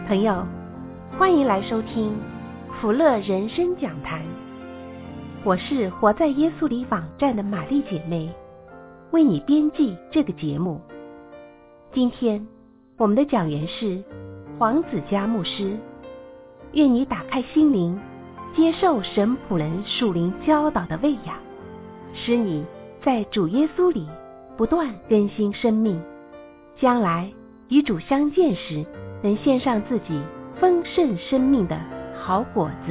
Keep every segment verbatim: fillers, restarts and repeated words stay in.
朋友，欢迎来收听福乐人生讲坛，我是活在耶稣里网站的玛丽姐妹，为你编辑这个节目。今天我们的讲员是黄子佳牧师，愿你打开心灵，接受神仆人属灵教导的喂养，使你在主耶稣里不断更新生命，将来与主相见时，能献上自己丰盛生命的好果子。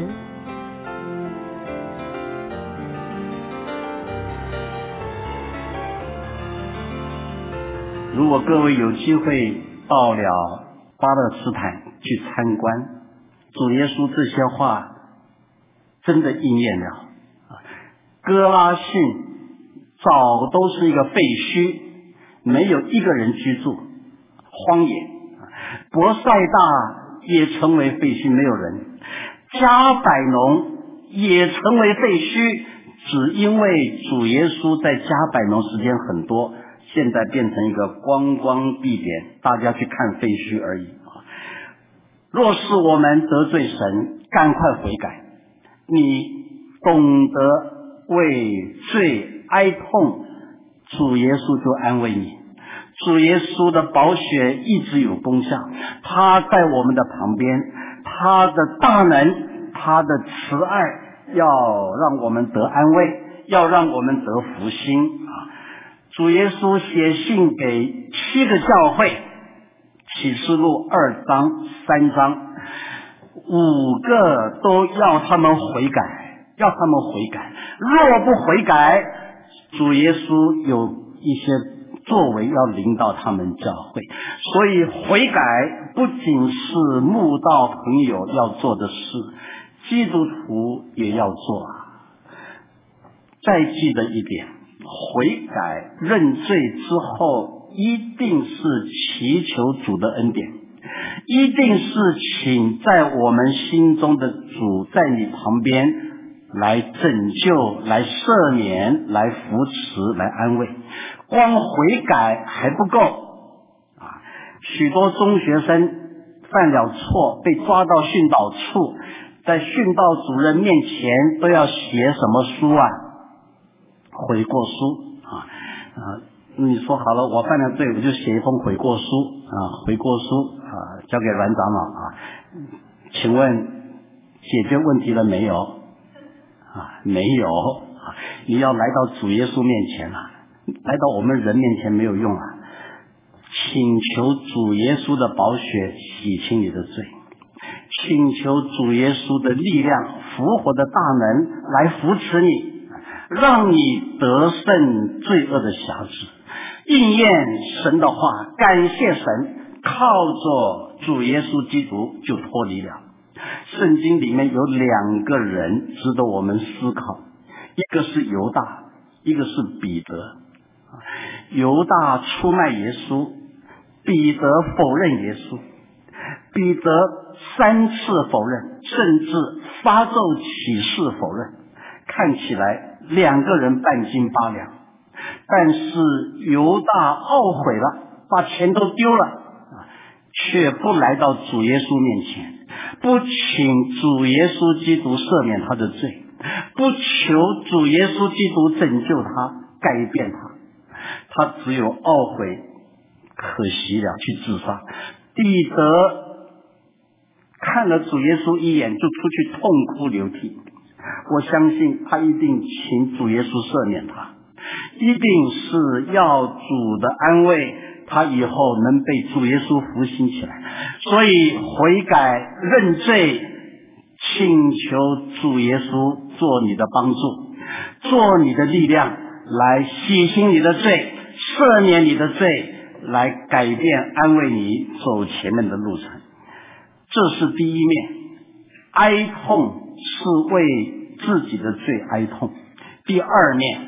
如果各位有机会到了巴勒斯坦去参观，主耶稣这些话真的应验了。哥拉汛早都是一个废墟，没有一个人居住，荒野。伯赛大也成为废墟，没有人。加百农也成为废墟，只因为主耶稣在加百农时间很多，现在变成一个观光地点，大家去看废墟而已。若是我们得罪神，赶快悔改，你懂得为罪哀痛，主耶稣就安慰你。主耶稣的宝血一直有功效，他在我们的旁边，他的大能，他的慈爱要让我们得安慰，要让我们得福星。主耶稣写信给七个教会，启示录二章三章，五个都要他们悔改，要他们悔改。若不悔改，主耶稣有一些作为要领导他们教会，所以悔改不仅是慕道朋友要做的事，基督徒也要做啊。再记得一点，悔改认罪之后，一定是祈求主的恩典，一定是请在我们心中的主在你旁边来拯救，来赦免，来扶持，来安慰。光悔改还不够啊！许多中学生犯了错，被抓到训导处，在训导主任面前都要写什么书啊？悔过书啊！啊，你说好了，我犯了罪，我就写一封悔过书啊，悔过书啊，交给阮长老啊。请问解决问题了没有？啊，没有啊！你要来到主耶稣面前啊！来到我们人面前没有用啊！请求主耶稣的宝血洗清你的罪，请求主耶稣的力量、复活的大能来扶持你，让你得胜罪恶的辖制，应验神的话，感谢神，靠着主耶稣基督就脱离了。圣经里面有两个人值得我们思考，一个是犹大，一个是彼得。犹大出卖耶稣，彼得否认耶稣，彼得三次否认，甚至发咒起誓否认，看起来两个人半斤八两。但是犹大懊悔了，把钱都丢了，却不来到主耶稣面前，不请主耶稣基督赦免他的罪，不求主耶稣基督拯救他，改变他，他只有懊悔，可惜了，去自杀。彼得看了主耶稣一眼，就出去痛哭流涕。我相信他一定请主耶稣赦免他，一定是要主的安慰，他以后能被主耶稣复兴起来。所以悔改认罪，请求主耶稣做你的帮助，做你的力量，来洗清你的罪，赦免你的罪，来改变安慰你走前面的路程。这是第一面，哀痛是为自己的罪哀痛。第二面，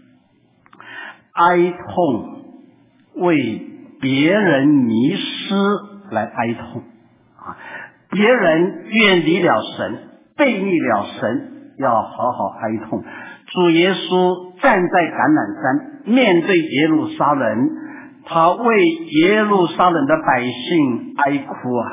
哀痛为别人迷失来哀痛啊！别人远离了神，背逆了神，要好好哀痛。主耶稣站在橄榄山，面对耶路撒冷，他为耶路撒冷的百姓哀哭啊！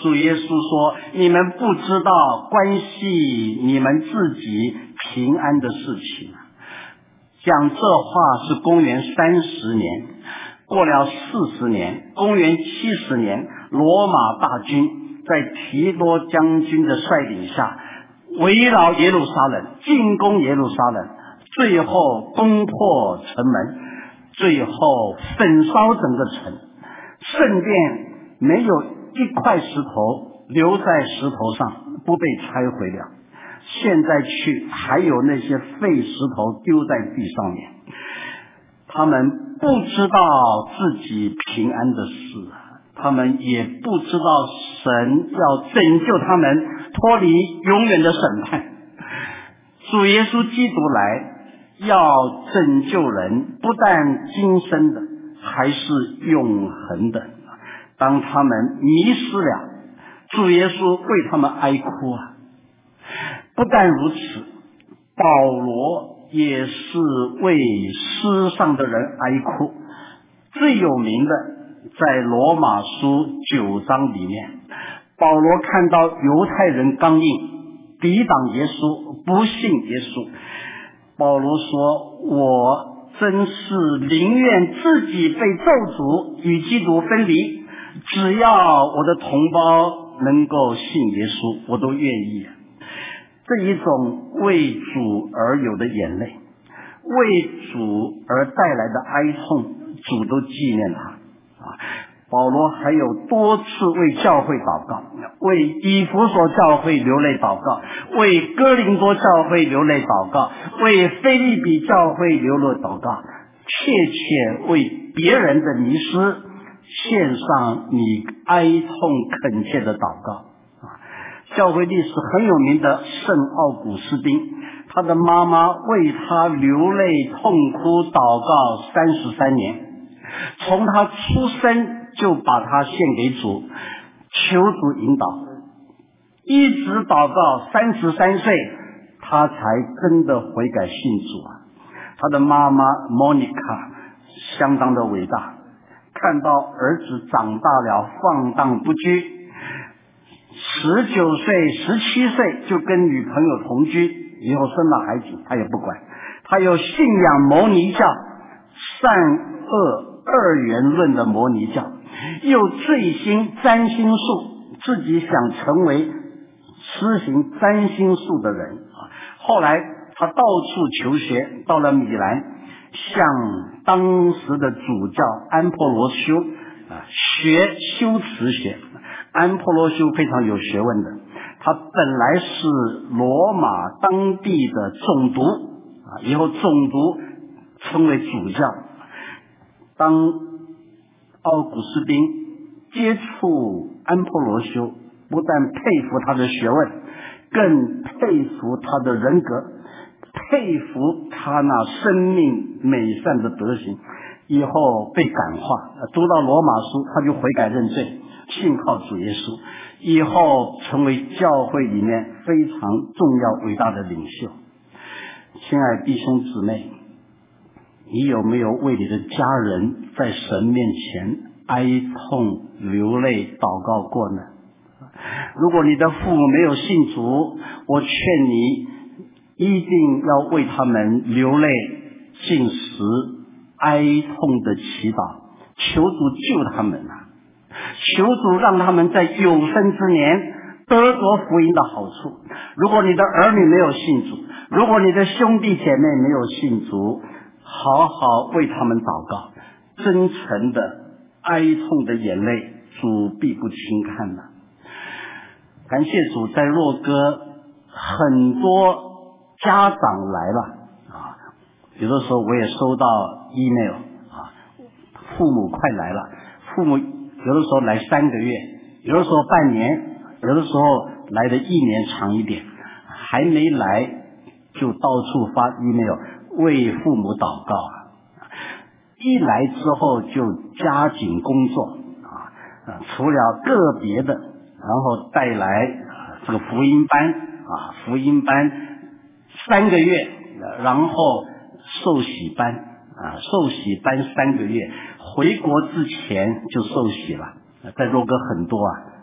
主耶稣说，你们不知道关系你们自己平安的事情。讲这话是公元三十年，过了四十年，公元七十年，罗马大军在提多将军的率领下围绕耶路撒冷，进攻耶路撒冷，最后攻破城门，最后焚烧整个城，圣殿没有一块石头留在石头上不被拆毁了。现在去还有那些废石头丢在地上面，他们不知道自己平安的事，他们也不知道神要拯救他们脱离永远的审判。主耶稣基督来要拯救人，不但今生的，还是永恒的。当他们迷失了，主耶稣为他们哀哭啊！不但如此，保罗也是为世上的人哀哭。最有名的在罗马书九章里面，保罗看到犹太人刚硬，抵挡耶稣，不信耶稣。保罗说，我真是宁愿自己被咒诅，与基督分离，只要我的同胞能够信耶稣，我都愿意。这一种为主而有的眼泪，为主而带来的哀痛，主都纪念他啊。保罗还有多次为教会祷告，为以弗所教会流泪祷告，为哥林多教会流泪祷告，为腓立比教会流泪祷告，切切为别人的迷失献上你哀痛恳切的祷告。教会历史很有名的圣奥古斯丁，他的妈妈为他流泪痛哭祷告三十三年，从他出生就把他献给主，求主引导，一直祷告三十三岁，他才真的悔改信主啊。他的妈妈莫妮卡相当的伟大，看到儿子长大了放荡不拘，十九岁十七岁就跟女朋友同居，以后生了孩子他也不管。他有信仰摩尼教，善恶二元论的摩尼教，又醉心占星术，自己想成为施行占星术的人。后来他到处求学，到了米兰向当时的主教安珀罗修学修辞学。安珀罗修非常有学问的，他本来是罗马当地的总督啊，以后总督称为主教。当奥古斯丁接触安珀罗修，不但佩服他的学问，更佩服他的人格，佩服他那生命美善的德行，以后被感化，读到罗马书他就悔改认罪，信靠主耶稣，以后成为教会里面非常重要伟大的领袖。亲爱的弟兄姊妹，你有没有为你的家人在神面前哀痛流泪祷告过呢？如果你的父母没有信主，我劝你一定要为他们流泪进食哀痛的祈祷，求主救他们啊！求主让他们在有生之年得着福音的好处。如果你的儿女没有信主，如果你的兄弟姐妹没有信主，好好为他们祷告，真诚的哀痛的眼泪主必不轻看的。感谢主，在若哥很多家长来了啊，有的时候我也收到 email 啊，父母快来了，父母有的时候来三个月，有的时候半年，有的时候来的一年长一点，还没来就到处发 email 为父母祷告，一来之后就加紧工作啊，除了个别的，然后带来这个福音班啊，福音班三个月，然后受洗班啊，受洗班三个月，回国之前就受洗了，在若哥很多啊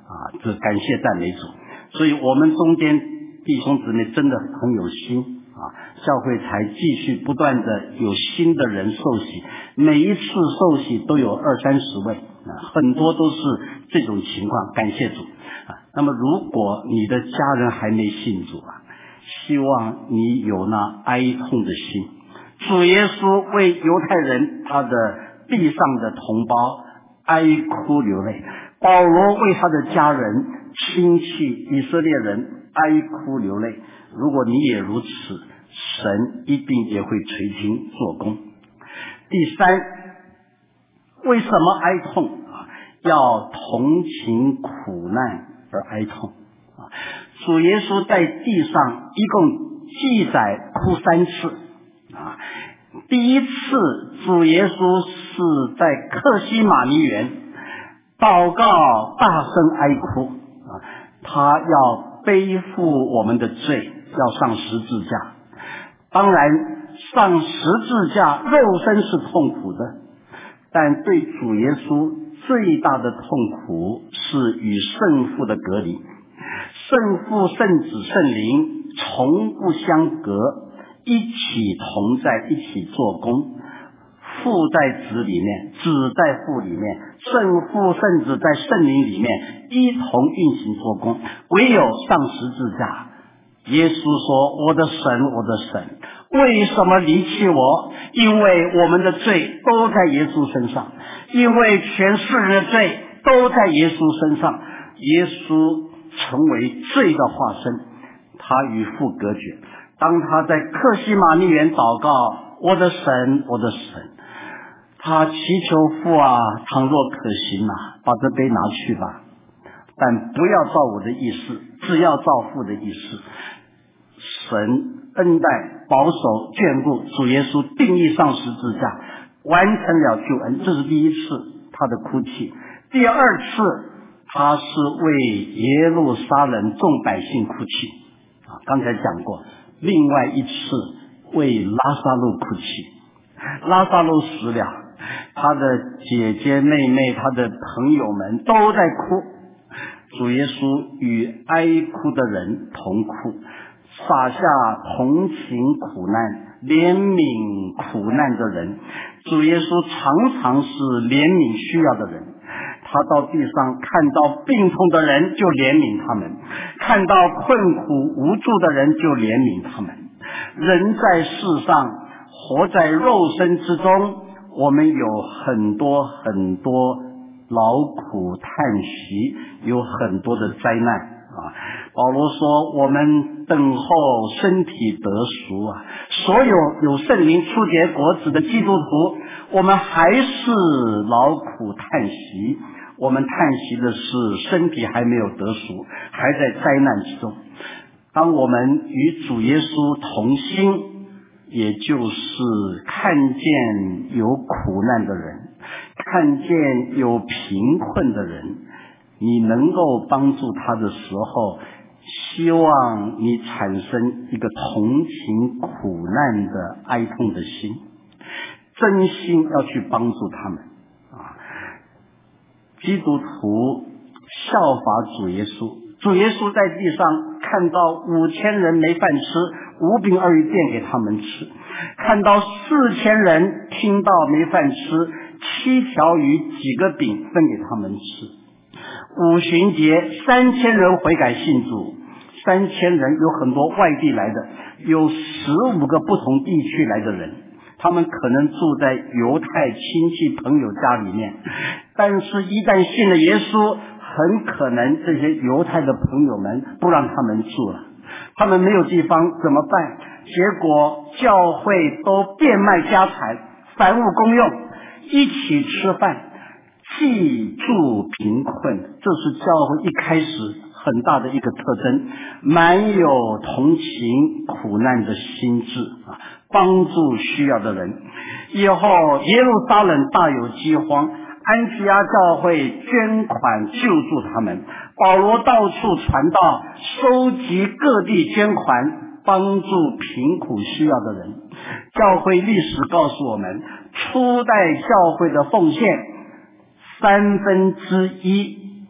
啊，这感谢赞美主。所以我们中间弟兄姊妹真的很有心啊，教会才继续不断的有新的人受洗，每一次受洗都有二三十位啊，很多都是这种情况，感谢主啊。那么如果你的家人还没信主啊，希望你有那哀痛的心。主耶稣为犹太人他的地上的同胞哀哭流泪，保罗为他的家人亲戚以色列人哀哭流泪。如果你也如此，神一定也会垂听做工。第三，为什么哀痛啊？要同情苦难而哀痛啊！主耶稣在地上一共记载哭三次啊。第一次主耶稣是在客西马尼园祷告，大声哀哭啊，他要背负我们的罪，要上十字架。当然上十字架肉身是痛苦的，但对主耶稣最大的痛苦是与圣父的隔离。圣父、圣子、圣灵从不相隔，一起同在，一起做工。父在子里面，子在父里面，圣父圣子在圣灵里面一同运行做工。唯有上十字架，耶稣说：我的神，我的神，为什么离弃我？因为我们的罪都在耶稣身上，因为全世人的罪都在耶稣身上。耶稣成为罪的化身，他与父隔绝。当他在客西马尼园祷告：我的神，我的神，他祈求父啊，倘若可行啊，把这杯拿去吧，但不要照我的意思，只要照父的意思。神恩待、保守、眷顾，主耶稣定义上十字架，完成了救恩。这是第一次他的哭泣。第二次他是为耶路撒冷众百姓哭泣啊，刚才讲过。另外一次为拉撒路哭泣，拉撒路死了，他的姐姐妹妹他的朋友们都在哭，主耶稣与哀哭的人同哭，洒下同情苦难、怜悯苦难的人。主耶稣常常是怜悯需要的人，他到地上看到病痛的人就怜悯他们，看到困苦无助的人就怜悯他们。人在世上活在肉身之中，我们有很多很多劳苦叹息，有很多的灾难啊。保罗说我们等候身体得赎啊，所有有圣灵初结果子的基督徒，我们还是劳苦叹息，我们叹息的是身体还没有得赎，还在灾难之中。当我们与主耶稣同心，也就是看见有苦难的人，看见有贫困的人，你能够帮助他的时候，希望你产生一个同情苦难的哀痛的心，真心要去帮助他们啊！基督徒效法主耶稣，主耶稣在地上看到五千人没饭吃，五饼二鱼变给他们吃；看到四千人听到没饭吃，七条鱼几个饼分给他们吃。五旬节三千人悔改信主，三千人有很多外地来的，有十五个不同地区来的人，他们可能住在犹太亲戚朋友家里面，但是一旦信了耶稣，很可能这些犹太的朋友们不让他们住了，他们没有地方怎么办？结果教会都变卖家财，凡物公用，一起吃饭，济助贫困。这是教会一开始很大的一个特征，满有同情苦难的心智啊，帮助需要的人。以后耶路撒冷大有饥荒，安提阿教会捐款救助他们，保罗到处传道，收集各地捐款，帮助贫苦需要的人。教会历史告诉我们，初代教会的奉献三分之一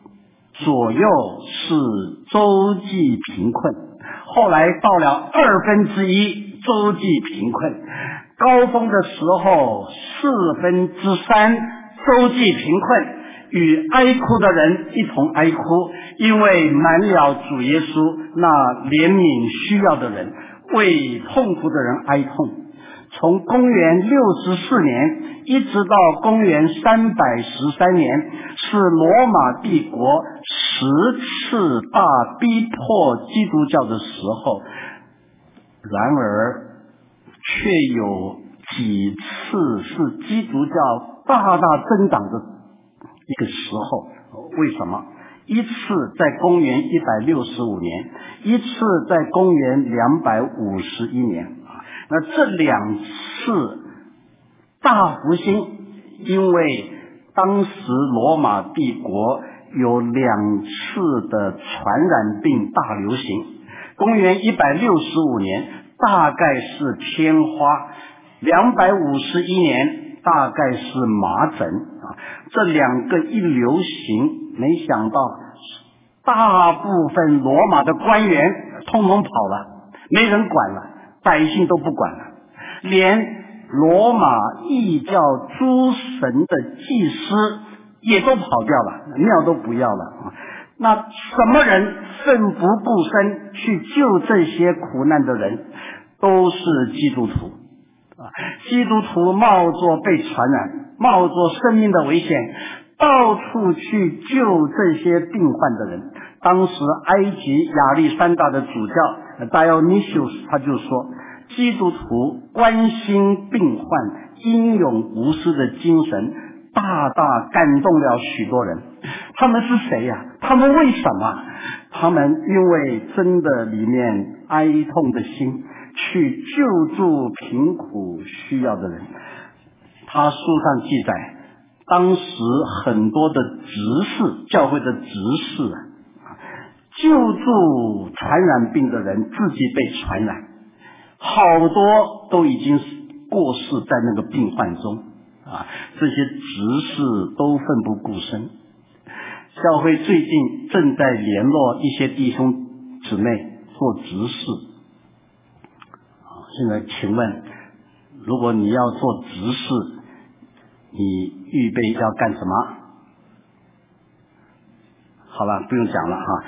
左右是周济贫困，后来到了二分之一周济贫困，高峰的时候四分之三周济贫困，与哀哭的人一同哀哭，因为满了主耶稣那怜悯需要的人，为痛苦的人哀痛。从公元六十四年一直到公元三百十三年，是罗马帝国十次大逼迫基督教的时候，然而却有几次是基督教大大增长的一个时候。为什么？一次在公元一百六十五年，一次在公元两百五十一年。那这两次大复兴，因为当时罗马帝国有两次的传染病大流行，公元一百六十五年大概是天花，两百五十一年大概是麻疹啊。这两个一流行，没想到大部分罗马的官员通通跑了，没人管了，百姓都不管了，连罗马异教诸神的祭司也都跑掉了，庙都不要了。那什么人奋不顾身去救这些苦难的人？都是基督徒。基督徒冒着被传染，冒着生命的危险，到处去救这些病患的人。当时埃及亚历山大的主教 Dionysius 他就说，基督徒关心病患英勇无私的精神大大感动了许多人。他们是谁呀、啊？他们为什么？他们因为真的里面哀痛的心，去救助贫苦需要的人。他书上记载，当时很多的执事，教会的执事啊，救助传染病的人自己被传染，好多都已经过世在那个病患中啊，这些执事都奋不顾身。教会最近正在联络一些弟兄姊妹做执事。现在请问，如果你要做执事，你预备要干什么？好了，不用讲了哈。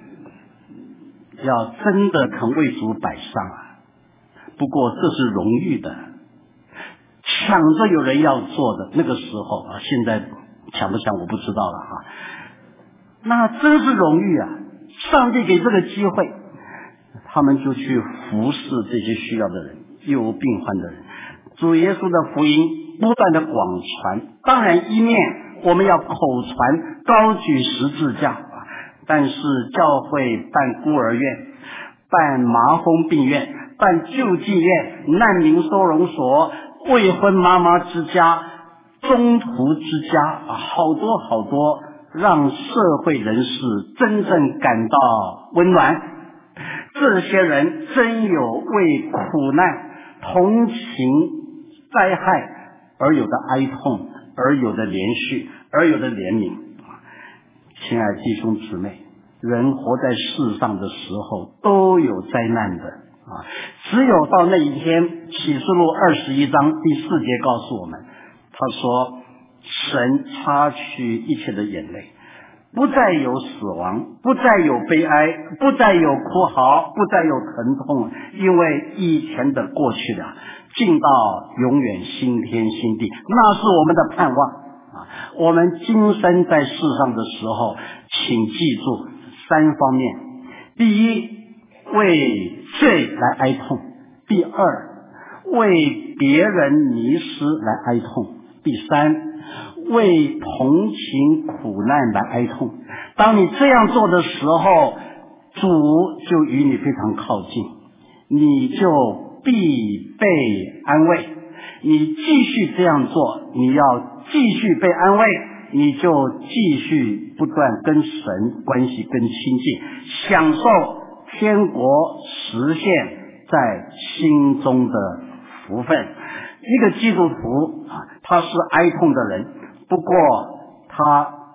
要真的肯为主摆上啊，不过这是荣誉的，抢着有人要做的那个时候啊，现在抢不抢我不知道了哈。那真是荣誉啊！上帝给这个机会，他们就去服侍这些需要的人，有病患的人。主耶稣的福音不断的广传，当然一面我们要口传，高举十字架，但是教会办孤儿院，办麻风病院，办救济院，难民收容所，未婚妈妈之家，中途之家啊，好多好多，让社会人士真正感到温暖。这些人真有为苦难、同情灾害而有的哀痛，而有的怜恤，而有的怜悯。亲爱的弟兄姊妹，人活在世上的时候都有灾难的啊，只有到那一天，启示录二十一章第四节告诉我们，他说神擦去一切的眼泪，不再有死亡，不再有悲哀，不再有哭嚎，不再有疼痛，因为以前的过去了，进到永远新天新地，那是我们的盼望啊！我们今生在世上的时候，请记住三方面：第一，为罪来哀痛；第二，为别人迷失来哀痛；第三，为同情苦难来哀痛。当你这样做的时候，主就与你非常靠近，你就必被安慰。你继续这样做，你要继续被安慰，你就继续不断跟神关系更亲近，享受天国实现在心中的福分。一个基督徒啊，他是哀痛的人，不过他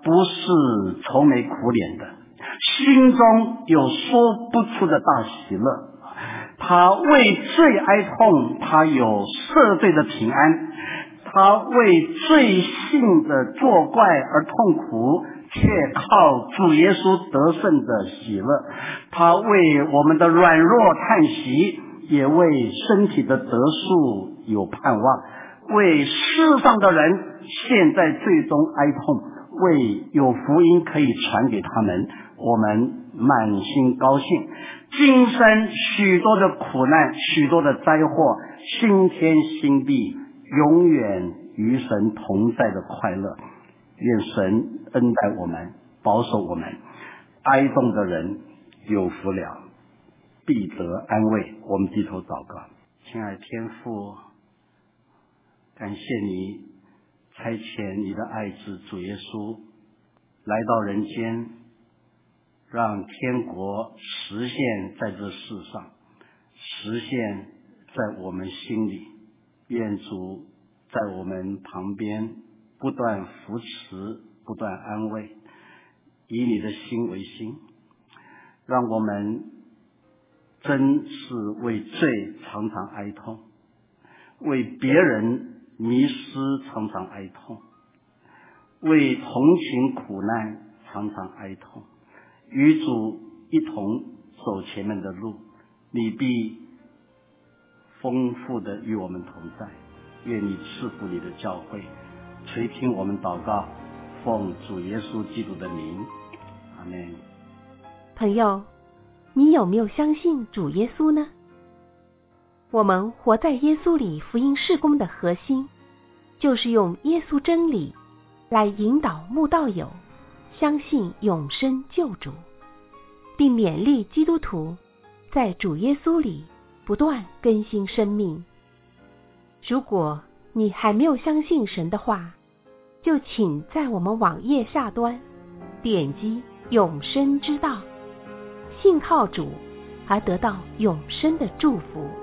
不是愁眉苦脸的，心中有说不出的大喜乐。他为罪哀痛，他有赦罪的平安，他为罪性的作怪而痛苦，却靠主耶稣得胜的喜乐。他为我们的软弱叹息，也为身体的得数有盼望，为世上的人现在最终哀痛，为有福音可以传给他们，我们满心高兴。今生许多的苦难，许多的灾祸，新天新地，永远与神同在的快乐。愿神恩待我们，保守我们。哀痛的人有福了，必得安慰。我们低头祷告。亲爱天父，感谢你差遣你的爱子主耶稣来到人间，让天国实现在这世上，实现在我们心里。愿主在我们旁边不断扶持，不断安慰，以你的心为心，让我们真是为罪常常哀痛，为别人迷失常常哀痛，为同情苦难常常哀痛，与主一同走前面的路，你必丰富的与我们同在。愿你赐福你的教会，垂听我们祷告，奉主耶稣基督的名，阿们。 朋友，你有没有相信主耶稣呢？我们活在耶稣里福音事工的核心，就是用耶稣真理来引导慕道友相信永生救主，并勉励基督徒在主耶稣里不断更新生命。如果你还没有相信神的话，就请在我们网页下端点击永生之道，信靠主而得到永生的祝福。